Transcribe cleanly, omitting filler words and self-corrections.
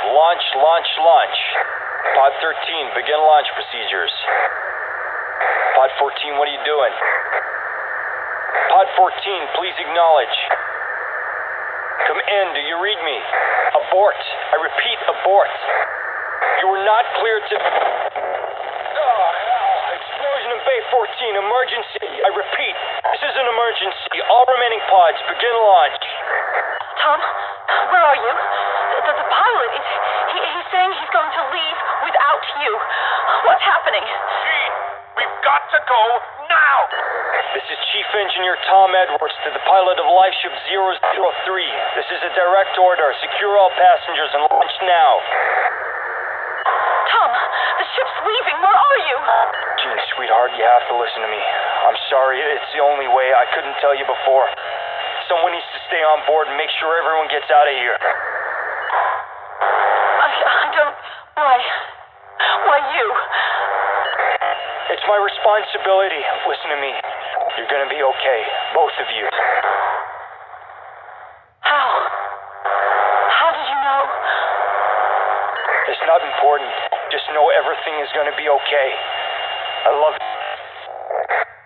Launch, launch, launch. Pod 13, begin launch procedures. Pod 14, what are you doing? Pod 14, please acknowledge. Come in, do you read me? Abort. I repeat, abort. You were not cleared to... Explosion in Bay 14, emergency. I repeat, this is an emergency. All remaining pods, begin launch. Tom, where are you? The pilot, he's saying he's going to leave without you. What's happening? Gene, we've got to go now! This is Chief Engineer Tom Edwards to the pilot of Lifeship 003. This is a direct order. Secure all passengers and launch now. Tom, the ship's leaving. Where are you? Gene, sweetheart, you have to listen to me. I'm sorry, it's the only way. I couldn't tell you before. Someone needs to stay on board and make sure everyone gets out of here. I don't... Why? Why you? It's my responsibility. Listen to me. You're gonna be okay. Both of you. How? How did you know? It's not important. Just know everything is gonna be okay. I love you.